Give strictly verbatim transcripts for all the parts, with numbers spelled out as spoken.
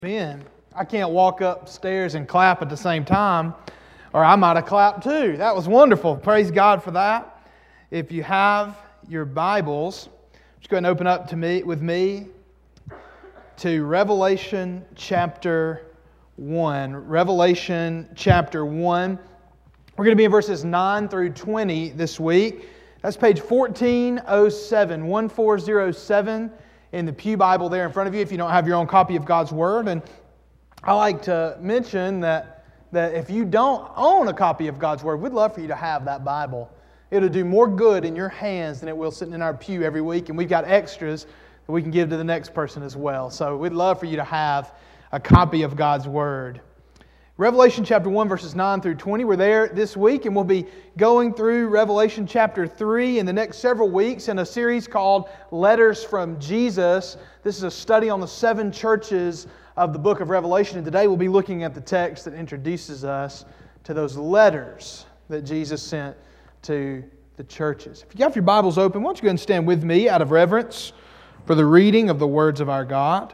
Amen. I can't walk upstairs and clap at the same time, or I might have clapped too. That was wonderful. Praise God for that. If you have your Bibles, just go ahead and open up to me with me to Revelation chapter one. Revelation chapter one. We're going to be in verses nine through twenty this week. That's page fourteen oh seven, fourteen oh seven. In the Pew Bible there in front of you if you don't have your own copy of God's Word. And I like to mention that, that if you don't own a copy of God's Word, we'd love for you to have that Bible. It'll do more good in your hands than it will sitting in our pew every week. And we've got extras that we can give to the next person as well. So we'd love for you to have a copy of God's Word. Revelation chapter one, verses nine through twenty. We're there this week, and we'll be going through Revelation chapter three in the next several weeks in a series called Letters from Jesus. This is a study on the seven churches of the book of Revelation, and today we'll be looking at the text that introduces us to those letters that Jesus sent to the churches. If you have your Bibles open, why don't you go ahead and stand with me out of reverence for the reading of the words of our God.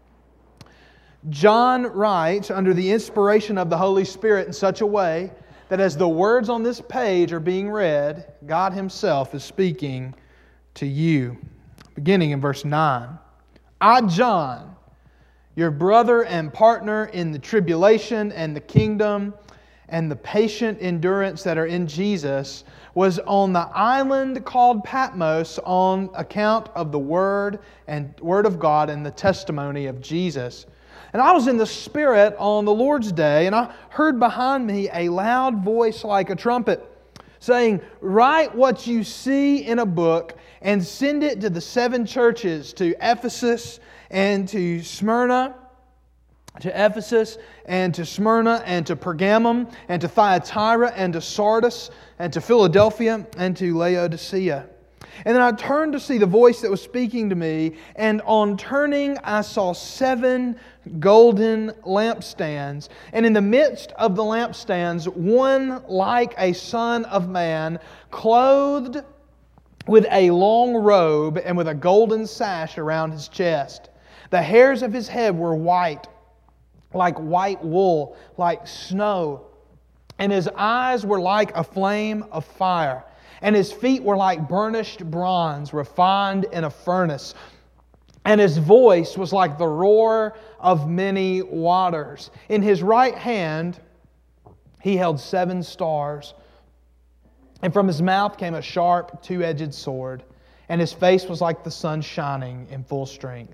John writes under the inspiration of the Holy Spirit in such a way that as the words on this page are being read, God Himself is speaking to you. Beginning in verse nine. I, John, your brother and partner in the tribulation and the kingdom and the patient endurance that are in Jesus, was on the island called Patmos on account of the Word and Word of God and the testimony of Jesus. And I was in the Spirit on the Lord's day, and I heard behind me a loud voice like a trumpet, saying, write what you see in a book and send it to the seven churches, to Ephesus and to Smyrna, to Ephesus and to Smyrna and to Pergamum and to Thyatira and to Sardis and to Philadelphia and to Laodicea. And then I turned to see the voice that was speaking to me, and on turning I saw seven golden lampstands. And in the midst of the lampstands, one like a son of man, clothed with a long robe and with a golden sash around his chest. The hairs of his head were white, like white wool, like snow. And his eyes were like a flame of fire. And his feet were like burnished bronze, refined in a furnace. And his voice was like the roar of many waters. In his right hand he held seven stars. And from his mouth came a sharp, two-edged sword. And his face was like the sun shining in full strength.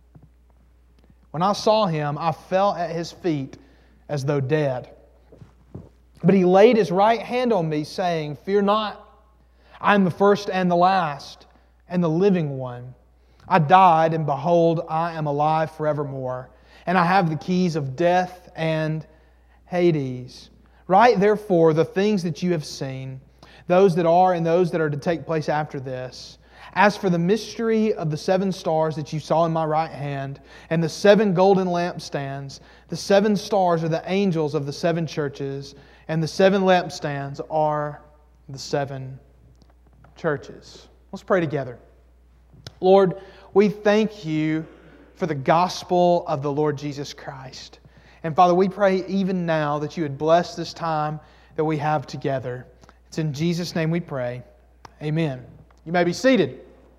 When I saw him, I fell at his feet as though dead. But he laid his right hand on me, saying, fear not. I am the first and the last, and the living one. I died, and behold, I am alive forevermore. And I have the keys of death and Hades. Write therefore the things that you have seen, those that are and those that are to take place after this. As for the mystery of the seven stars that you saw in my right hand, and the seven golden lampstands, the seven stars are the angels of the seven churches, and the seven lampstands are the seven churches. Let's pray together. Lord, we thank You for the gospel of the Lord Jesus Christ. And Father, we pray even now that You would bless this time that we have together. It's in Jesus' name we pray. Amen. You may be seated.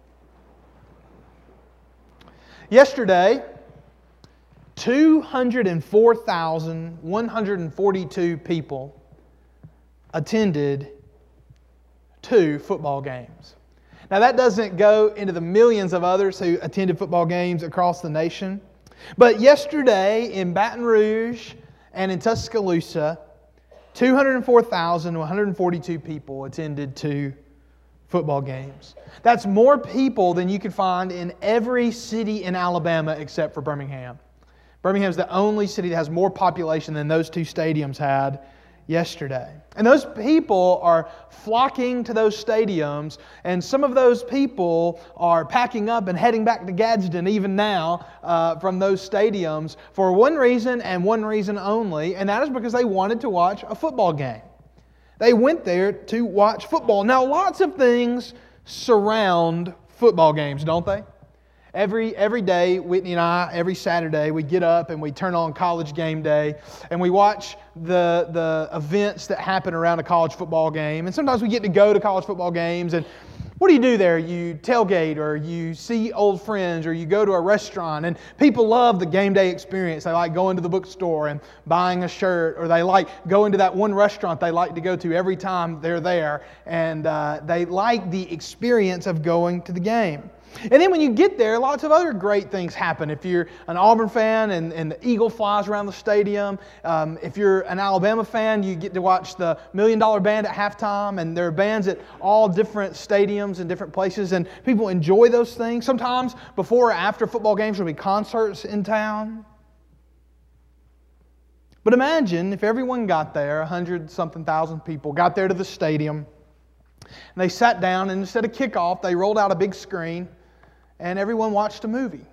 Yesterday, two hundred four thousand one hundred forty-two people attended two football games. Now that doesn't go into the millions of others who attended football games across the nation. But yesterday in Baton Rouge and in Tuscaloosa, two hundred four thousand one hundred forty-two people attended two football games. That's more people than you could find in every city in Alabama except for Birmingham. Birmingham is the only city that has more population than those two stadiums had yesterday. And those people are flocking to those stadiums, and some of those people are packing up and heading back to Gadsden even now uh, from those stadiums for one reason and one reason only, and that is because they wanted to watch a football game. They went there to watch football. Now, lots of things surround football games, don't they? Every every day, Whitney and I, every Saturday, we get up and we turn on College Game Day and we watch the, the events that happen around a college football game. And sometimes we get to go to college football games, and what do you do there? You tailgate, or you see old friends, or you go to a restaurant. And people love the game day experience. They like going to the bookstore and buying a shirt, or they like going to that one restaurant they like to go to every time they're there. And uh, they like the experience of going to the game. And then when you get there, lots of other great things happen. If you're an Auburn fan and, and the eagle flies around the stadium, um, if you're an Alabama fan, you get to watch the Million Dollar Band at halftime, and there are bands at all different stadiums and different places, and people enjoy those things. Sometimes before or after football games, there'll be concerts in town. But imagine if everyone got there, a hundred something thousand people, got there to the stadium, and they sat down, and instead of kickoff, they rolled out a big screen, and everyone watched a movie.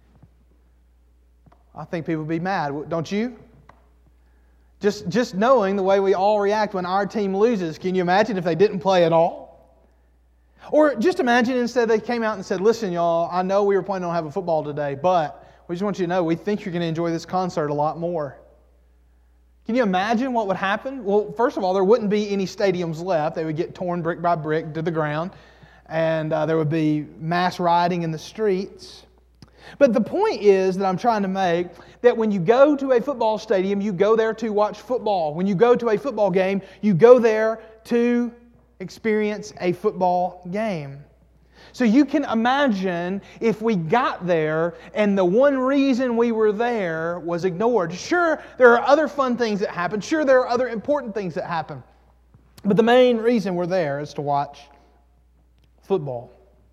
I think people would be mad, don't you? Just, just knowing the way we all react when our team loses, can you imagine if they didn't play at all? Or just imagine instead they came out and said, listen, y'all, I know we were planning on having football today, but we just want you to know we think you're going to enjoy this concert a lot more. Can you imagine what would happen? Well, first of all, there wouldn't be any stadiums left. They would get torn brick by brick to the ground. And uh, there would be mass rioting in the streets. But the point is that I'm trying to make that when you go to a football stadium, you go there to watch football. When you go to a football game, you go there to experience a football game. So you can imagine if we got there and the one reason we were there was ignored. Sure, there are other fun things that happen. Sure, there are other important things that happen. But the main reason we're there is to watch football.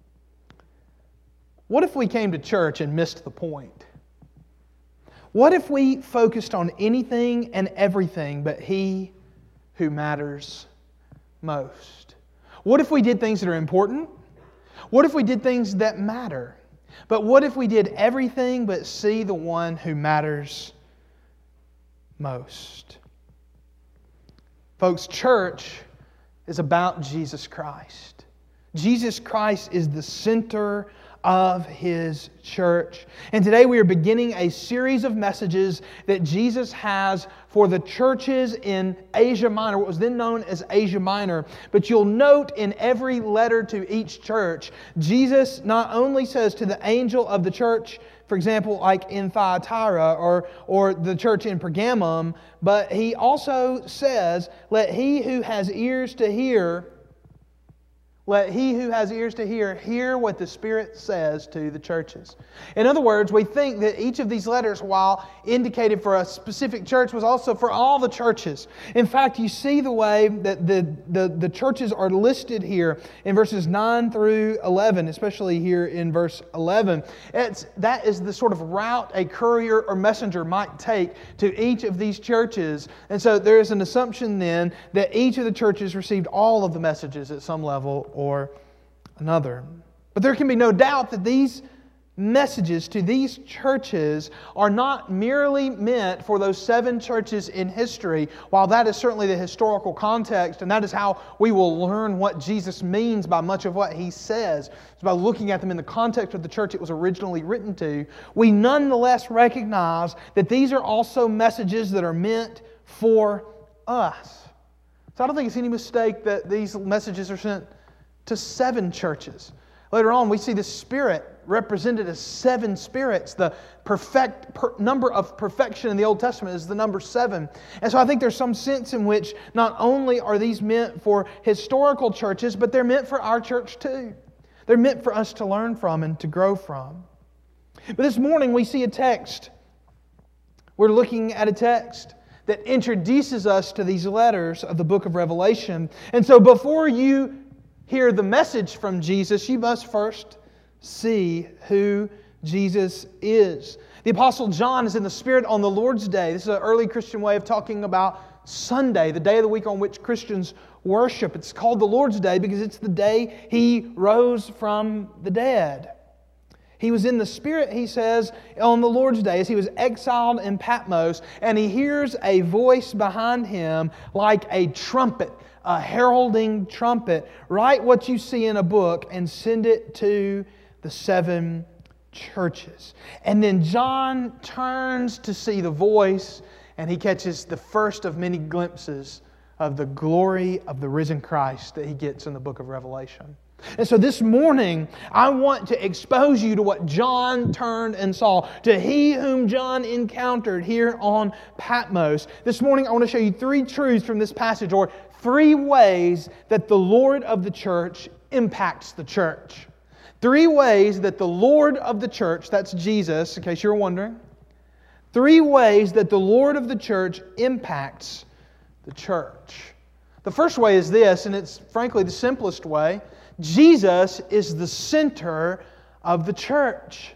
What if we came to church and missed the point? What if we focused on anything and everything but He who matters most? What if we did things that are important? What if we did things that matter? But what if we did everything but see the one who matters most? Folks, church is about Jesus Christ. Jesus Christ is the center of His church. And today we are beginning a series of messages that Jesus has for the churches in Asia Minor, what was then known as Asia Minor. But you'll note in every letter to each church, Jesus not only says to the angel of the church, for example, like in Thyatira or, or the church in Pergamum, but He also says, let he who has ears to hear Let he who has ears to hear, hear what the Spirit says to the churches. In other words, we think that each of these letters, while indicated for a specific church, was also for all the churches. In fact, you see the way that the, the, the churches are listed here in verses nine through eleven, especially here in verse eleven. It's, that is the sort of route a courier or messenger might take to each of these churches. And so there is an assumption then that each of the churches received all of the messages at some level or another. But there can be no doubt that these messages to these churches are not merely meant for those seven churches in history, while that is certainly the historical context, and that is how we will learn what Jesus means by much of what He says. It's by looking at them in the context of the church it was originally written to. We nonetheless recognize that these are also messages that are meant for us. So I don't think it's any mistake that these messages are sent to seven churches. Later on, we see the Spirit represented as seven spirits. The perfect per, number of perfection in the Old Testament is the number seven. And so I think there's some sense in which not only are these meant for historical churches, but they're meant for our church too. They're meant for us to learn from and to grow from. But this morning we see a text. We're looking at a text that introduces us to these letters of the book of Revelation. And so before you hear the message from Jesus, you must first see who Jesus is. The Apostle John is in the Spirit on the Lord's Day. This is an early Christian way of talking about Sunday, the day of the week on which Christians worship. It's called the Lord's Day because it's the day He rose from the dead. He was in the Spirit, he says, on the Lord's Day as He was exiled in Patmos, and He hears a voice behind Him like a trumpet, a heralding trumpet. Write what you see in a book and send it to the seven churches. And then John turns to see the voice, and he catches the first of many glimpses of the glory of the risen Christ that he gets in the book of Revelation. And so this morning, I want to expose you to what John turned and saw, to he whom John encountered here on Patmos. This morning, I want to show you three truths from this passage, or three ways that the Lord of the church impacts the church. Three ways that the Lord of the church, that's Jesus, in case you're wondering, three ways that the Lord of the church impacts the church. The first way is this, and it's frankly the simplest way. Jesus is the center of the church.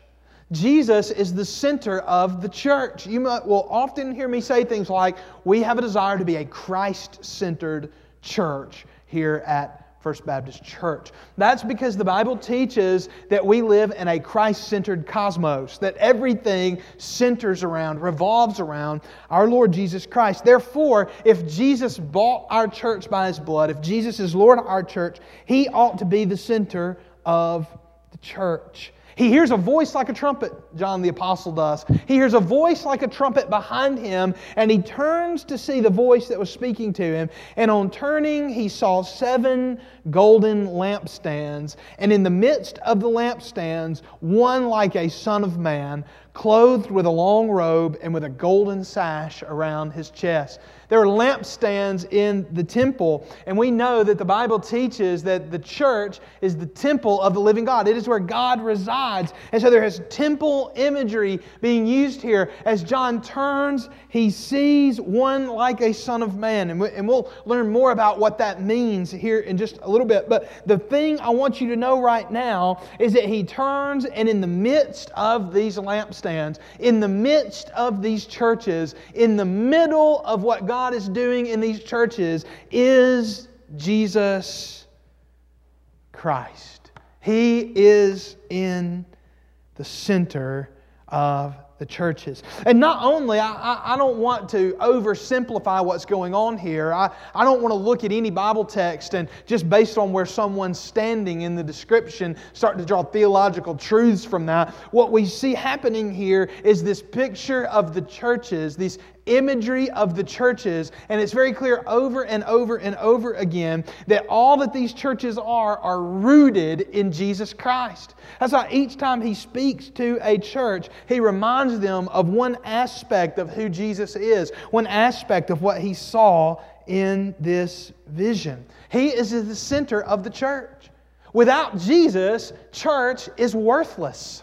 Jesus is the center of the church. You might, will often hear me say things like, we have a desire to be a Christ-centered church here at First Baptist Church. That's because the Bible teaches that we live in a Christ-centered cosmos, that everything centers around, revolves around our Lord Jesus Christ. Therefore, if Jesus bought our church by His blood, if Jesus is Lord of our church, He ought to be the center of the church. He hears a voice like a trumpet, John the Apostle does. He hears a voice like a trumpet behind him, and he turns to see the voice that was speaking to him. And on turning, he saw seven golden lampstands. And in the midst of the lampstands, one like a son of man, clothed with a long robe and with a golden sash around his chest. There are lampstands in the temple, and we know that the Bible teaches that the church is the temple of the living God. It is where God resides. And so there is temple imagery being used here. As John turns, he sees one like a son of man. And, we, and we'll learn more about what that means here in just a little bit. But the thing I want you to know right now is that he turns, and in the midst of these lampstands, in the midst of these churches, in the middle of what God God is doing in these churches is Jesus Christ. He is in the center of the churches. And not only, I, I, I don't want to oversimplify what's going on here. I, I don't want to look at any Bible text and just based on where someone's standing in the description, start to draw theological truths from that. What we see happening here is this picture of the churches, these imagery of the churches, and it's very clear over and over and over again that all that these churches are are rooted in Jesus Christ. That's why each time He speaks to a church, He reminds them of one aspect of who Jesus is, one aspect of what He saw in this vision. He is at the center of the church. Without Jesus, church is worthless.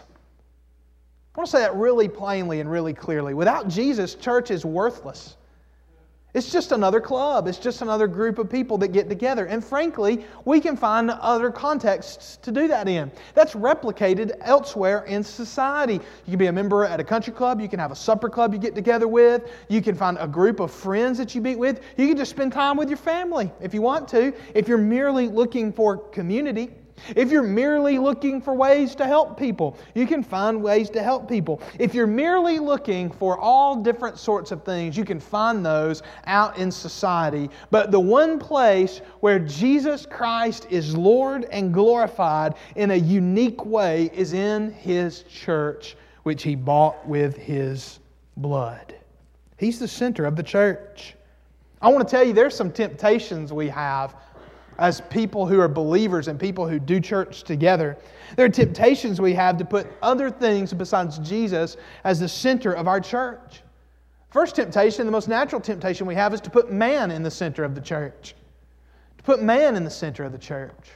I want to say that really plainly and really clearly. Without Jesus, church is worthless. It's just another club. It's just another group of people that get together. And frankly, we can find other contexts to do that in. That's replicated elsewhere in society. You can be a member at a country club. You can have a supper club you get together with. You can find a group of friends that you meet with. You can just spend time with your family if you want to, if you're merely looking for community. If you're merely looking for ways to help people, you can find ways to help people. If you're merely looking for all different sorts of things, you can find those out in society. But the one place where Jesus Christ is Lord and glorified in a unique way is in His church, which He bought with His blood. He's the center of the church. I want to tell you, there's some temptations we have as people who are believers and people who do church together. There are temptations we have to put other things besides Jesus as the center of our church. First temptation, the most natural temptation we have, is to put man in the center of the church. To put man in the center of the church.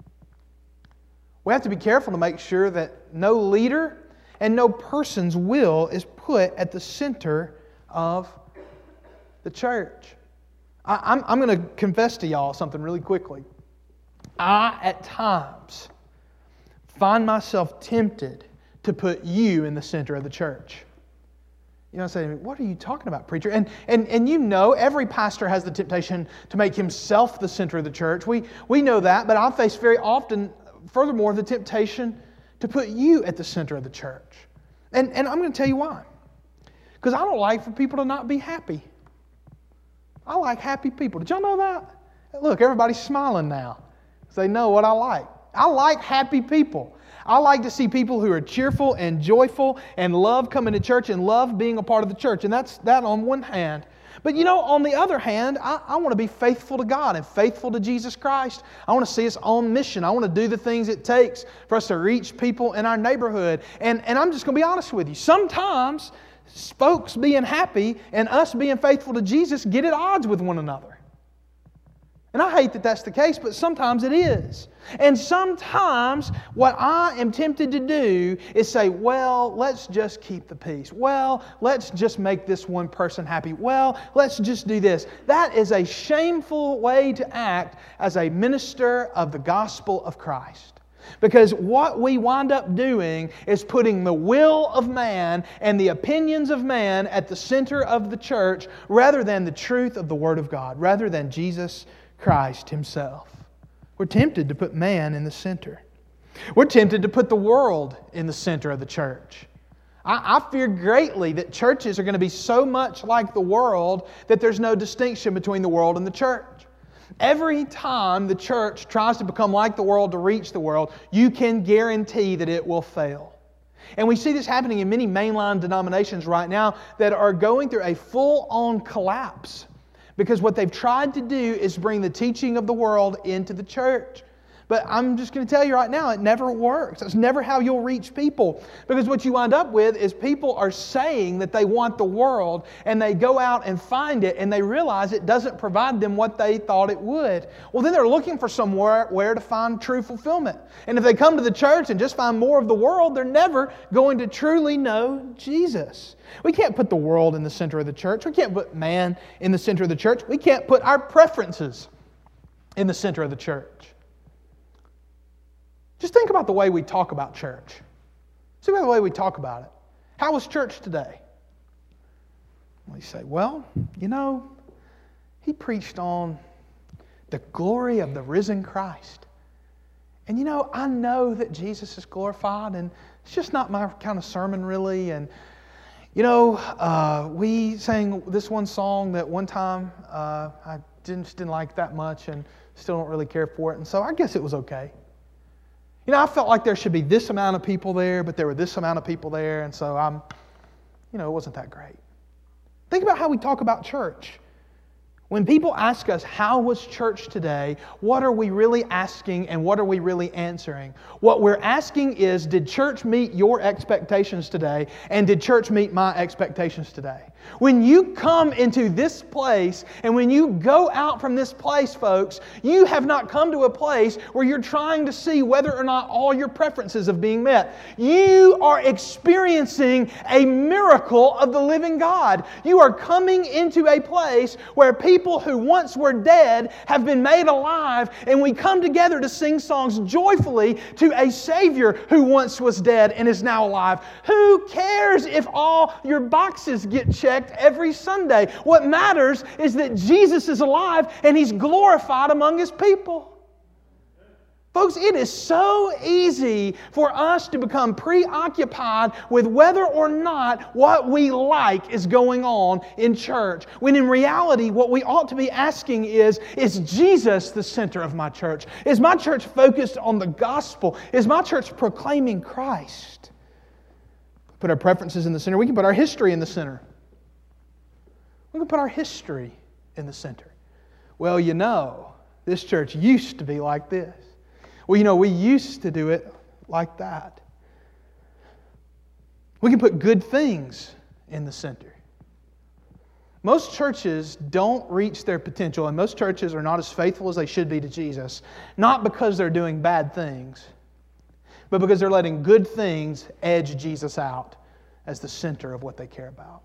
We have to be careful to make sure that no leader and no person's will is put at the center of the church. I'm, I'm going to confess to y'all something really quickly. I, at times, find myself tempted to put you in the center of the church. You know, say, what are you talking about, preacher? And, and, and you know, every pastor has the temptation to make himself the center of the church. We, we know that, but I face very often, furthermore, the temptation to put you at the center of the church. And, and I'm going to tell you why. Because I don't like for people to not be happy. I like happy people. Did y'all know that? Look, everybody's smiling now. They know what I like. I like happy people. I like to see people who are cheerful and joyful and love coming to church and love being a part of the church. And that's that on one hand. But you know, on the other hand, I, I want to be faithful to God and faithful to Jesus Christ. I want to see us on mission. I want to do the things it takes for us to reach people in our neighborhood. And, and I'm just going to be honest with you. Sometimes folks being happy and us being faithful to Jesus get at odds with one another. And I hate that that's the case, but sometimes it is. And sometimes what I am tempted to do is say, well, let's just keep the peace. Well, let's just make this one person happy. Well, let's just do this. That is a shameful way to act as a minister of the gospel of Christ. Because what we wind up doing is putting the will of man and the opinions of man at the center of the church rather than the truth of the Word of God, rather than Jesus Christ Himself. We're tempted to put man in the center. We're tempted to put the world in the center of the church. I, I fear greatly that churches are going to be so much like the world that there's no distinction between the world and the church. Every time the church tries to become like the world to reach the world, you can guarantee that it will fail. And we see this happening in many mainline denominations right now that are going through a full-on collapse. Because what they've tried to do is bring the teaching of the world into the church. But I'm just going to tell you right now, it never works. It's never how you'll reach people. Because what you wind up with is people are saying that they want the world, and they go out and find it, and they realize it doesn't provide them what they thought it would. Well, then they're looking for somewhere where to find true fulfillment. And if they come to the church and just find more of the world, they're never going to truly know Jesus. We can't put the world in the center of the church. We can't put man in the center of the church. We can't put our preferences in the center of the church. Just think about the way we talk about church. See about the way we talk about it. How was church today? We say, well, you know, he preached on the glory of the risen Christ. And you know, I know that Jesus is glorified, and it's just not my kind of sermon really. And you know, uh, we sang this one song that one time uh, I didn't, just didn't like that much and still don't really care for it. And so I guess it was okay. You know, I felt like there should be this amount of people there, but there were this amount of people there, and so I'm, you know, it wasn't that great. Think about how we talk about church. When people ask us, how was church today? What are we really asking and what are we really answering? What we're asking is, did church meet your expectations today? And did church meet my expectations today? When you come into this place and when you go out from this place, folks, you have not come to a place where you're trying to see whether or not all your preferences are being met. You are experiencing a miracle of the living God. You are coming into a place where people who once were dead have been made alive, and we come together to sing songs joyfully to a Savior who once was dead and is now alive. Who cares if all your boxes get checked every Sunday? What matters is that Jesus is alive and He's glorified among His people. Folks, it is so easy for us to become preoccupied with whether or not what we like is going on in church, when in reality what we ought to be asking is, is Jesus the center of my church? Is my church focused on the gospel? Is my church proclaiming Christ? Put our preferences in the center. We can put our history in the center. We can put our history in the center. Well, you know, this church used to be like this. Well, you know, we used to do it like that. We can put good things in the center. Most churches don't reach their potential, and most churches are not as faithful as they should be to Jesus, not because they're doing bad things, but because they're letting good things edge Jesus out as the center of what they care about.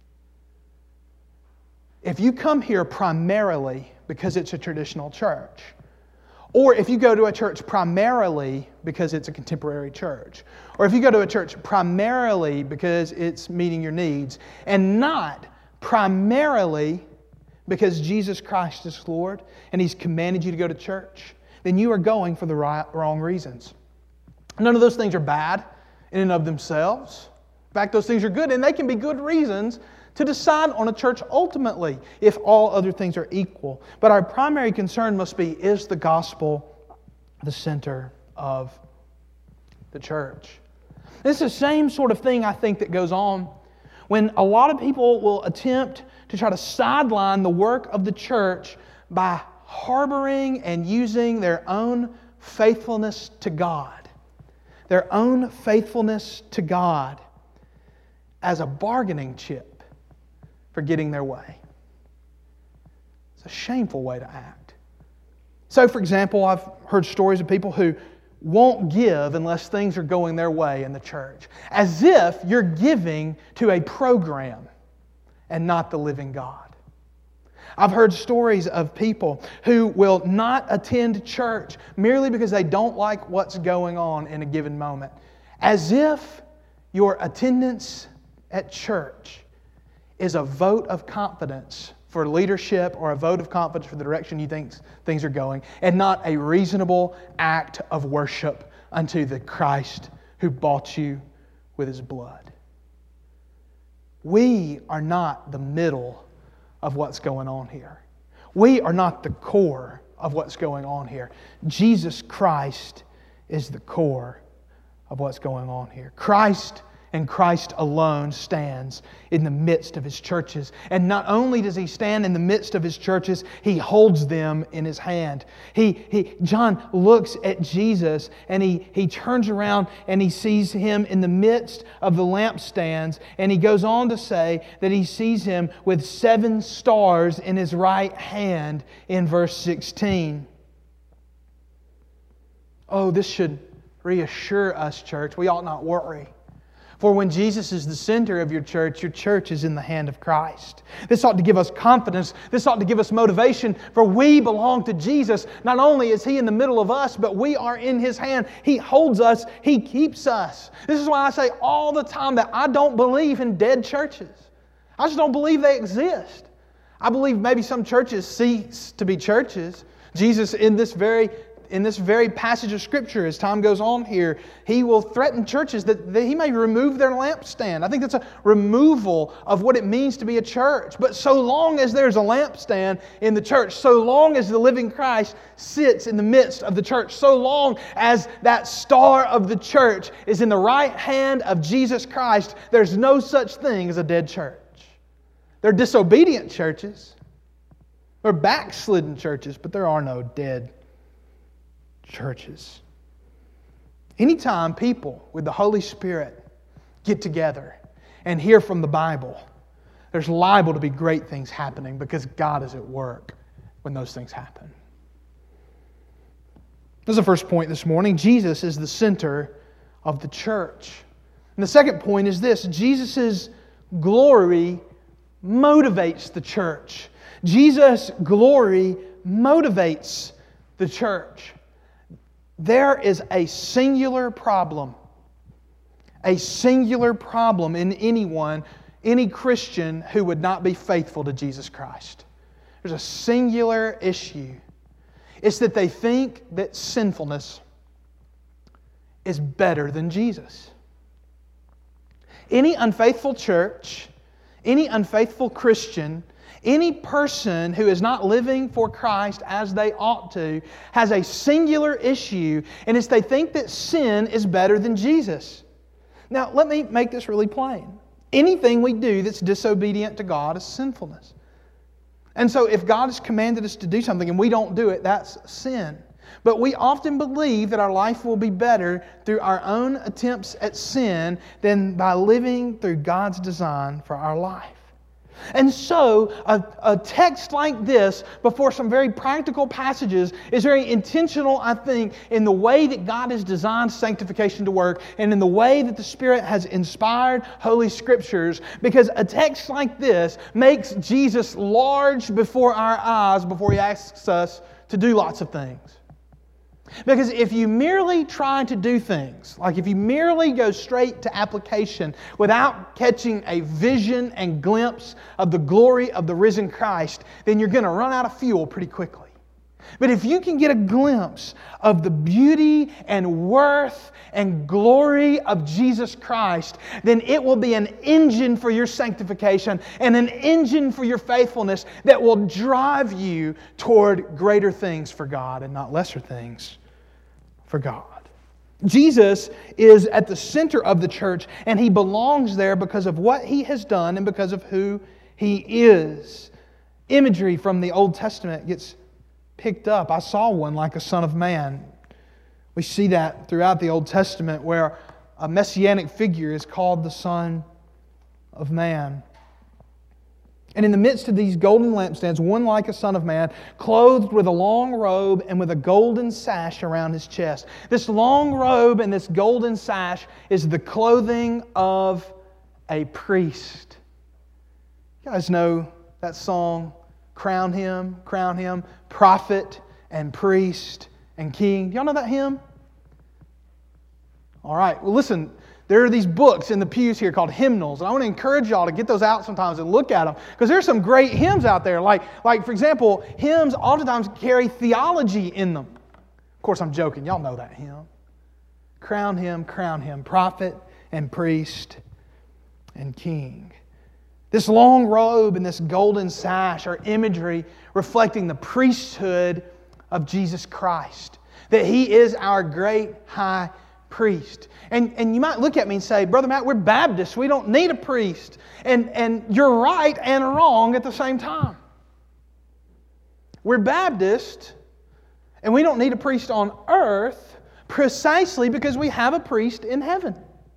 If you come here primarily because it's a traditional church, or if you go to a church primarily because it's a contemporary church, or if you go to a church primarily because it's meeting your needs, and not primarily because Jesus Christ is Lord and He's commanded you to go to church, then you are going for the right, wrong reasons. None of those things are bad in and of themselves. In fact, those things are good, and they can be good reasons to decide on a church ultimately if all other things are equal. But our primary concern must be, is the gospel the center of the church. It's the same sort of thing, I think, that goes on when a lot of people will attempt to try to sideline the work of the church by harboring and using their own faithfulness to God, their own faithfulness to God as a bargaining chip for getting their way. It's a shameful way to act. So, for example, I've heard stories of people who won't give unless things are going their way in the church, as if you're giving to a program and not the living God. I've heard stories of people who will not attend church merely because they don't like what's going on in a given moment, as if your attendance at church is a vote of confidence for leadership or a vote of confidence for the direction you think things are going, and not a reasonable act of worship unto the Christ who bought you with His blood. We are not the middle of what's going on here. We are not the core of what's going on here. Jesus Christ is the core of what's going on here. Christ and Christ alone stands in the midst of His churches. And not only does He stand in the midst of His churches, He holds them in His hand. He, he, John looks at Jesus and he, he turns around and he sees Him in the midst of the lampstands. And he goes on to say that he sees Him with seven stars in His right hand in verse sixteen. Oh, this should reassure us, church. We ought not worry. For when Jesus is the center of your church, your church is in the hand of Christ. This ought to give us confidence. This ought to give us motivation, for we belong to Jesus. Not only is He in the middle of us, but we are in His hand. He holds us. He keeps us. This is why I say all the time that I don't believe in dead churches. I just don't believe they exist. I believe maybe some churches cease to be churches. Jesus, in this very In this very passage of Scripture, as time goes on here, He will threaten churches that, that He may remove their lampstand. I think that's a removal of what it means to be a church. But so long as there's a lampstand in the church, so long as the living Christ sits in the midst of the church, so long as that star of the church is in the right hand of Jesus Christ, there's no such thing as a dead church. They're disobedient churches. They're backslidden churches, but there are no dead churches. Anytime people with the Holy Spirit get together and hear from the Bible, there's liable to be great things happening because God is at work when those things happen. This is the first point this morning. Jesus is the center of the church. And the second point is this: Jesus' glory motivates the church. Jesus' glory motivates the church. There is a singular problem, a singular problem in anyone, any Christian who would not be faithful to Jesus Christ. There's a singular issue. It's that they think that sinfulness is better than Jesus. Any unfaithful church, any unfaithful Christian, any person who is not living for Christ as they ought to has a singular issue, and it's they think that sin is better than Jesus. Now, let me make this really plain. Anything we do that's disobedient to God is sinfulness. And so if God has commanded us to do something and we don't do it, that's sin. But we often believe that our life will be better through our own attempts at sin than by living through God's design for our life. And so, a, a text like this, before some very practical passages, is very intentional, I think, in the way that God has designed sanctification to work and in the way that the Spirit has inspired Holy Scriptures, because a text like this makes Jesus large before our eyes before He asks us to do lots of things. Because if you merely try to do things, like if you merely go straight to application without catching a vision and glimpse of the glory of the risen Christ, then you're going to run out of fuel pretty quickly. But if you can get a glimpse of the beauty and worth and glory of Jesus Christ, then it will be an engine for your sanctification and an engine for your faithfulness that will drive you toward greater things for God and not lesser things for God. Jesus is at the center of the church, and He belongs there because of what He has done and because of who He is. Imagery from the Old Testament gets picked up. I saw one like a son of man. We see that throughout the Old Testament where a messianic figure is called the Son of Man. And in the midst of these golden lampstands, one like a son of man, clothed with a long robe and with a golden sash around his chest. This long robe and this golden sash is the clothing of a priest. You guys know that song, Crown Him, Crown Him, Prophet and Priest and King. Y'all know that hymn? All right, well listen, there are these books in the pews here called hymnals, and I want to encourage y'all to get those out sometimes and look at them, because there's some great hymns out there. Like, like, for example, hymns oftentimes carry theology in them. Of course, I'm joking. Y'all know that hymn. Crown Him, crown Him, prophet and priest and king. This long robe and this golden sash are imagery reflecting the priesthood of Jesus Christ, that He is our great high priest. And, and you might look at me and say, Brother Matt, we're Baptists. We don't need a priest. And, and you're right and wrong at the same time. We're Baptist, and we don't need a priest on earth precisely because we have a priest in heaven.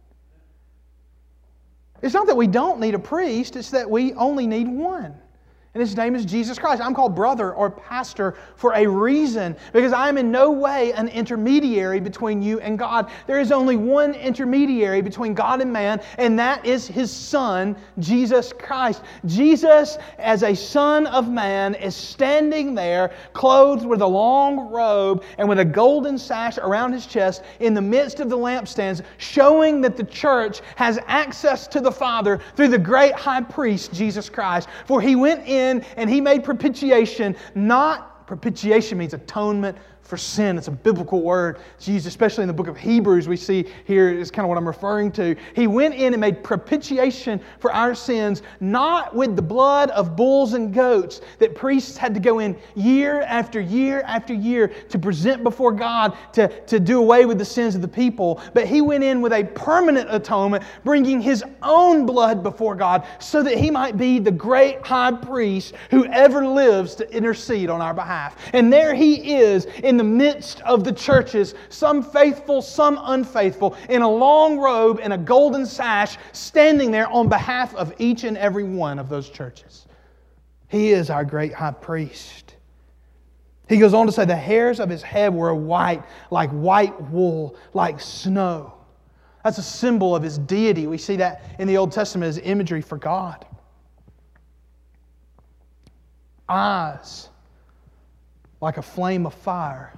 It's not that we don't need a priest, it's that we only need one. And His name is Jesus Christ. I'm called brother or pastor for a reason, because I am in no way an intermediary between you and God. There is only one intermediary between God and man, and that is His Son, Jesus Christ. Jesus, as a Son of Man, is standing there, clothed with a long robe and with a golden sash around His chest in the midst of the lampstands, showing that the church has access to the Father through the great high priest, Jesus Christ. For He went in and He made propitiation. Not propitiation means atonement for sin. It's a biblical word. It's used especially in the book of Hebrews. We see here is kind of what I'm referring to. He went in and made propitiation for our sins, not with the blood of bulls and goats that priests had to go in year after year after year to present before God to, to do away with the sins of the people. But He went in with a permanent atonement, bringing His own blood before God so that He might be the great high priest who ever lives to intercede on our behalf. And there He is in the midst of the churches, some faithful, some unfaithful, in a long robe and a golden sash, standing there on behalf of each and every one of those churches. He is our great high priest. He goes on to say the hairs of His head were white, like white wool, like snow. That's a symbol of His deity. We see that in the Old Testament as imagery for God. Eyes like a flame of fire.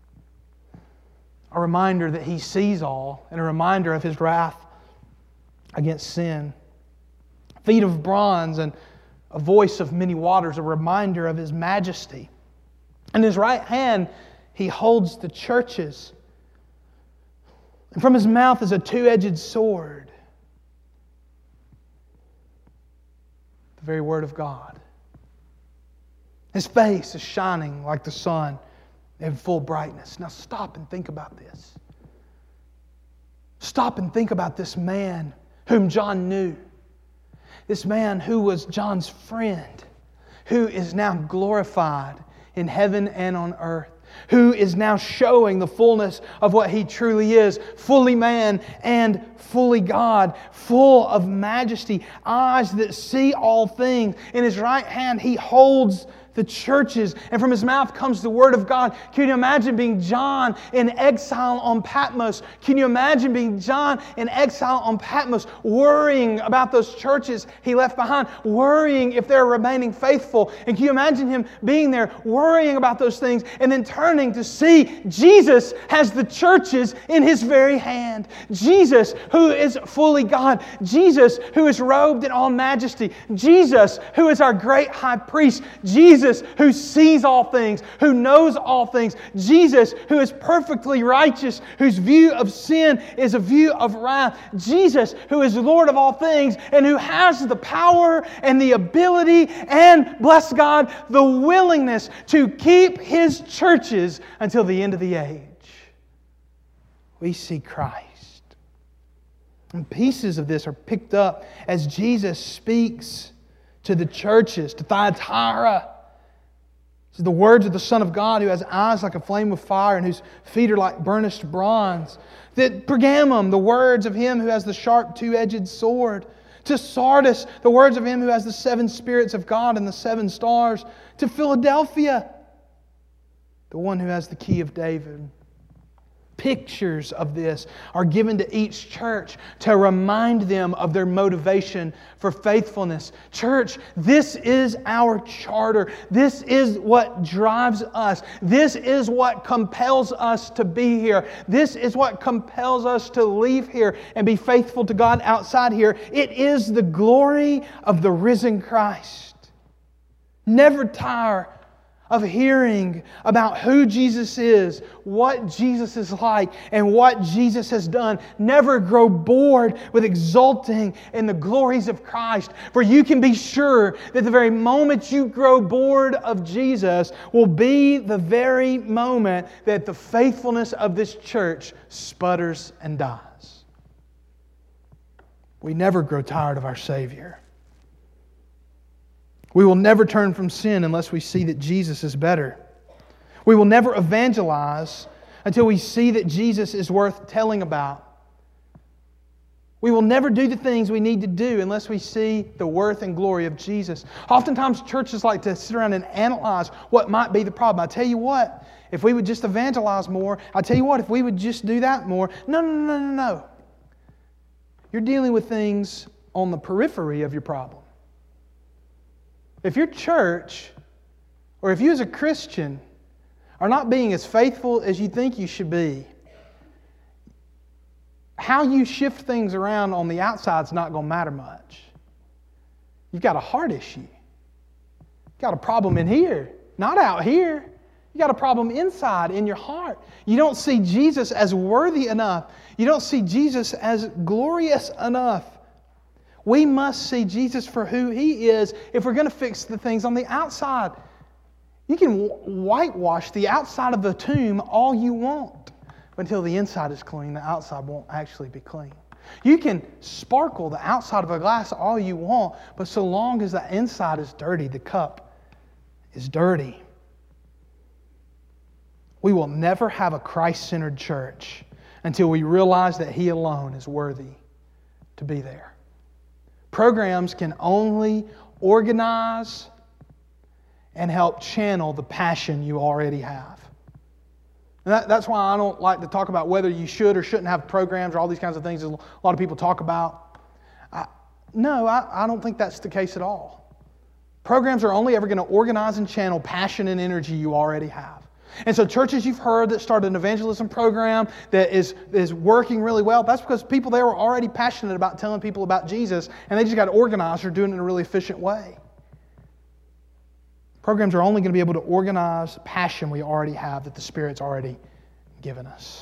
A reminder that He sees all, and a reminder of His wrath against sin. Feet of bronze and a voice of many waters, a reminder of His majesty. In His right hand He holds the churches. And from His mouth is a two-edged sword. The very Word of God. His face is shining like the sun in full brightness. Now stop and think about this. Stop and think about this man whom John knew. This man who was John's friend, who is now glorified in heaven and on earth, who is now showing the fullness of what He truly is, fully man and fully God, full of majesty, eyes that see all things. In His right hand He holds the churches, and from His mouth comes the Word of God. Can you imagine being John in exile on Patmos? Can you imagine being John in exile on Patmos, worrying about those churches he left behind, worrying if they're remaining faithful? And can you imagine him being there, worrying about those things, and then turning to see Jesus has the churches in His very hand. Jesus, who is fully God. Jesus, who is robed in all majesty. Jesus, who is our great high priest. Jesus, who sees all things, who knows all things. Jesus, who is perfectly righteous, whose view of sin is a view of wrath. Jesus, who is Lord of all things and who has the power and the ability and, bless God, the willingness to keep His churches until the end of the age. we see Christ. And pieces of this are picked up as Jesus speaks to the churches, to Thyatira. This is the words of the Son of God, who has eyes like a flame of fire and whose feet are like burnished bronze. That Pergamum, the words of Him who has the sharp two-edged sword. To Sardis, the words of Him who has the seven spirits of God and the seven stars. To Philadelphia, the one who has the key of David. Pictures of this are given to each church to remind them of their motivation for faithfulness. Church, this is our charter. This is what drives us. This is what compels us to be here. This is what compels us to leave here and be faithful to God outside here. It is the glory of the risen Christ. Never tire of hearing about who Jesus is, what Jesus is like, and what Jesus has done. Never grow bored with exulting in the glories of Christ, for you can be sure that the very moment you grow bored of Jesus will be the very moment that the faithfulness of this church sputters and dies. We never grow tired of our Savior. We will never turn from sin unless we see that Jesus is better. We will never evangelize until we see that Jesus is worth telling about. We will never do the things we need to do unless we see the worth and glory of Jesus. Oftentimes churches like to sit around and analyze what might be the problem. I tell you what, if we would just evangelize more, I tell you what, if we would just do that more. No, no, no, no, no. You're dealing with things on the periphery of your problem. If your church, or if you as a Christian, are not being as faithful as you think you should be, how you shift things around on the outside is not going to matter much. You've got a heart issue. You've got a problem in here, not out here. You've got a problem inside, in your heart. You don't see Jesus as worthy enough. You don't see Jesus as glorious enough. We must see Jesus for who He is if we're going to fix the things on the outside. You can whitewash the outside of the tomb all you want, but until the inside is clean, the outside won't actually be clean. You can sparkle the outside of a glass all you want, but so long as the inside is dirty, the cup is dirty. We will never have a Christ-centered church until we realize that He alone is worthy to be there. Programs can only organize and help channel the passion you already have. And that, that's why I don't like to talk about whether you should or shouldn't have programs or all these kinds of things that a lot of people talk about. I, no, I, I don't think that's the case at all. Programs are only ever going to organize and channel passion and energy you already have. And so churches you've heard that started an evangelism program that is, is working really well, that's because people there were already passionate about telling people about Jesus, and they just got organized or doing it in a really efficient way. Programs are only going to be able to organize passion we already have that the Spirit's already given us.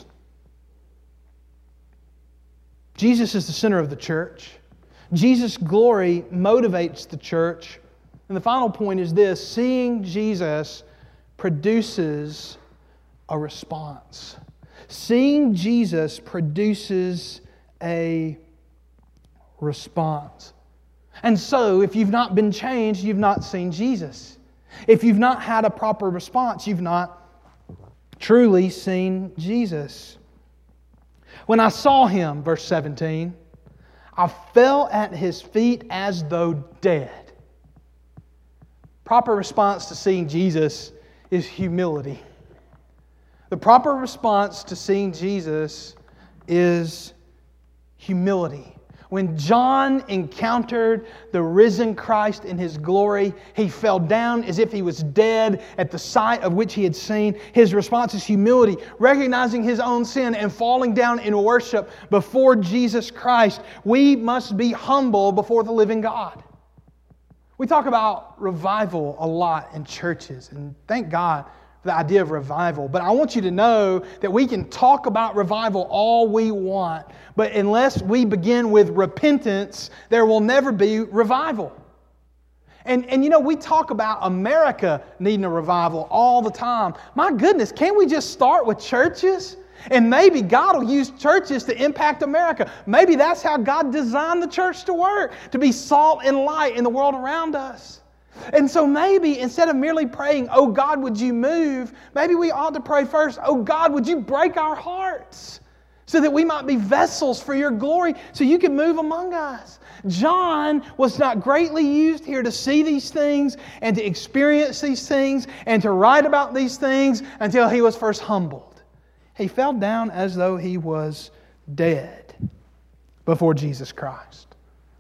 Jesus is the center of the church. Jesus' glory motivates the church. And the final point is this: seeing Jesus produces a response. Seeing Jesus produces a response. And so, if you've not been changed, you've not seen Jesus. If you've not had a proper response, you've not truly seen Jesus. When I saw Him, verse seventeen, I fell at His feet as though dead. Proper response to seeing Jesus is humility. The proper response to seeing Jesus is humility. When John encountered the risen Christ in His glory, he fell down as if he was dead at the sight of which he had seen. His response is humility, recognizing his own sin and falling down in worship before Jesus Christ. We must be humble before the living God. We talk about revival a lot in churches, and thank God for the idea of revival. But I want you to know that we can talk about revival all we want, but unless we begin with repentance, there will never be revival. And, and you know, we talk about America needing a revival all the time. My goodness, can't we just start with churches? And maybe God will use churches to impact America. Maybe that's how God designed the church to work, to be salt and light in the world around us. And so maybe instead of merely praying, oh God, would you move? Maybe we ought to pray first, oh God, would you break our hearts so that we might be vessels for your glory so you can move among us. John was not greatly used here to see these things and to experience these things and to write about these things until he was first humbled. He fell down as though he was dead before Jesus Christ.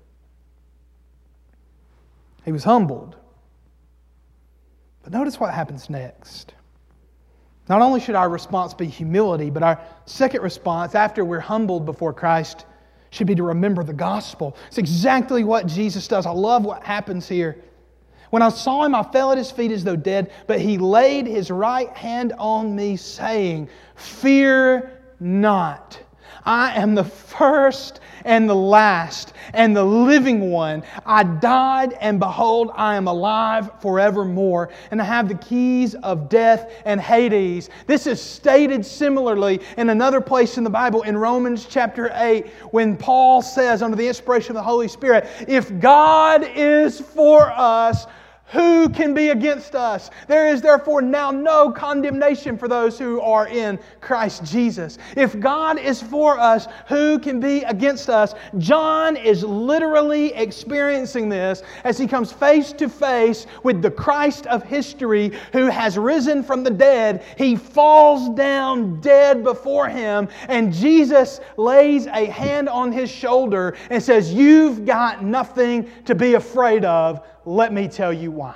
He was humbled. But notice what happens next. Not only should our response be humility, but our second response after we're humbled before Christ should be to remember the gospel. It's exactly what Jesus does. I love what happens here. When I saw Him, I fell at His feet as though dead, but He laid His right hand on me, saying, fear not. I am the first and the last and the living one. I died, and behold, I am alive forevermore, and I have the keys of death and Hades. This is stated similarly in another place in the Bible, in Romans chapter eight, when Paul says, under the inspiration of the Holy Spirit, if God is for us, who can be against us? There is therefore now no condemnation for those who are in Christ Jesus. If God is for us, who can be against us? John is literally experiencing this as he comes face to face with the Christ of history who has risen from the dead. He falls down dead before Him, and Jesus lays a hand on his shoulder and says, you've got nothing to be afraid of. Let me tell you why.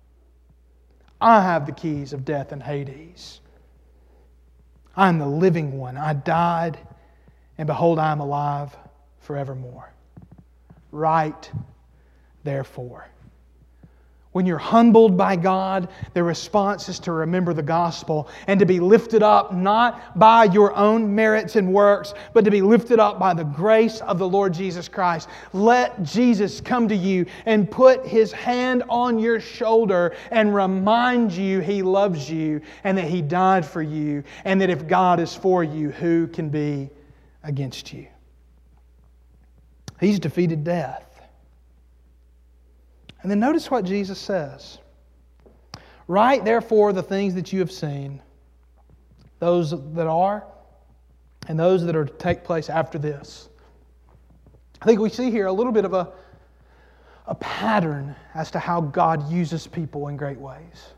I have the keys of death and Hades. I am the living one. I died, and behold, I am alive forevermore. Right, therefore. When you're humbled by God, the response is to remember the gospel and to be lifted up not by your own merits and works, but to be lifted up by the grace of the Lord Jesus Christ. Let Jesus come to you and put His hand on your shoulder and remind you He loves you and that He died for you, and that if God is for you, who can be against you? He's defeated death. And then notice what Jesus says. Write therefore the things that you have seen, those that are, and those that are to take place after this. I think we see here a little bit of a, a pattern as to how God uses people in great ways.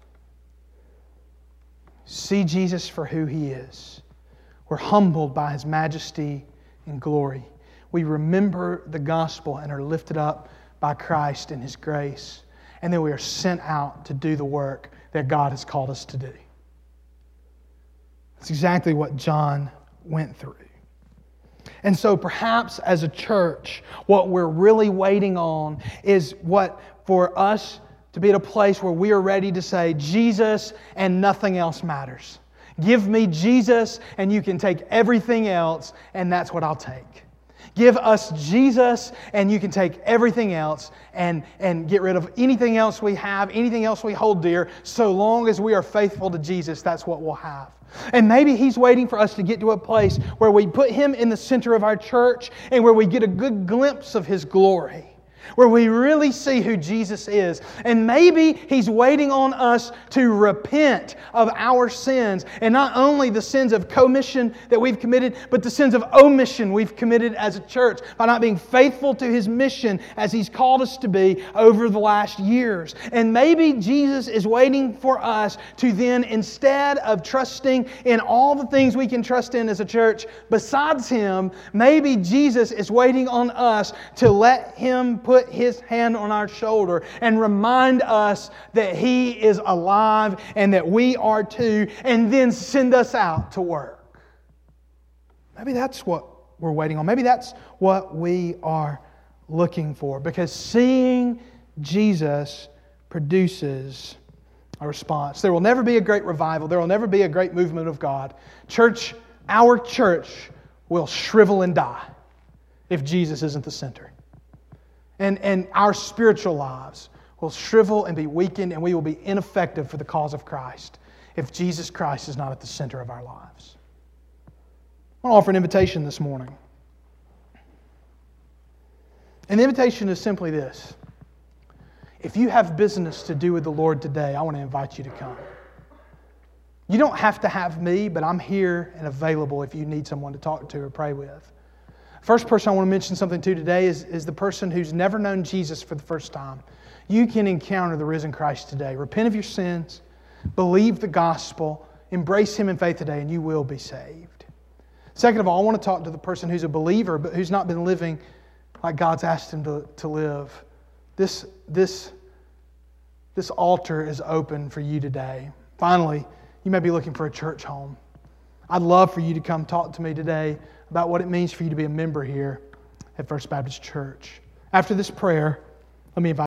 See Jesus for who He is. We're humbled by His majesty and glory. We remember the gospel and are lifted up by Christ and His grace. And then we are sent out to do the work that God has called us to do. That's exactly what John went through. And so perhaps as a church, what we're really waiting on is what for us to be at a place where we are ready to say, Jesus and nothing else matters. Give me Jesus and you can take everything else, and that's what I'll take. Give us Jesus and you can take everything else and, and get rid of anything else we have, anything else we hold dear. So long as we are faithful to Jesus, that's what we'll have. And maybe He's waiting for us to get to a place where we put Him in the center of our church and where we get a good glimpse of His glory, where we really see who Jesus is. And maybe He's waiting on us to repent of our sins, and not only the sins of commission that we've committed, but the sins of omission we've committed as a church by not being faithful to His mission as He's called us to be over the last years. And maybe Jesus is waiting for us to then, instead of trusting in all the things we can trust in as a church besides Him, maybe Jesus is waiting on us to let Him put His hand on our shoulder and remind us that He is alive and that we are too, and then send us out to work. Maybe that's what we're waiting on. Maybe that's what we are looking for, because seeing Jesus produces a response. There will never be a great revival. There will never be a great movement of God. Church, our church will shrivel and die if Jesus isn't the center. And, and our spiritual lives will shrivel and be weakened, and we will be ineffective for the cause of Christ if Jesus Christ is not at the center of our lives. I want to offer an invitation this morning. And the invitation is simply this. If you have business to do with the Lord today, I want to invite you to come. You don't have to have me, but I'm here and available if you need someone to talk to or pray with. First person I want to mention something to today is, is the person who's never known Jesus for the first time. You can encounter the risen Christ today. Repent of your sins, believe the gospel, embrace Him in faith today, and you will be saved. Second of all, I want to talk to the person who's a believer, but who's not been living like God's asked him to, to live. This, this, this altar is open for you today. Finally, you may be looking for a church home. I'd love for you to come talk to me today about what it means for you to be a member here at First Baptist Church. After this prayer, let me invite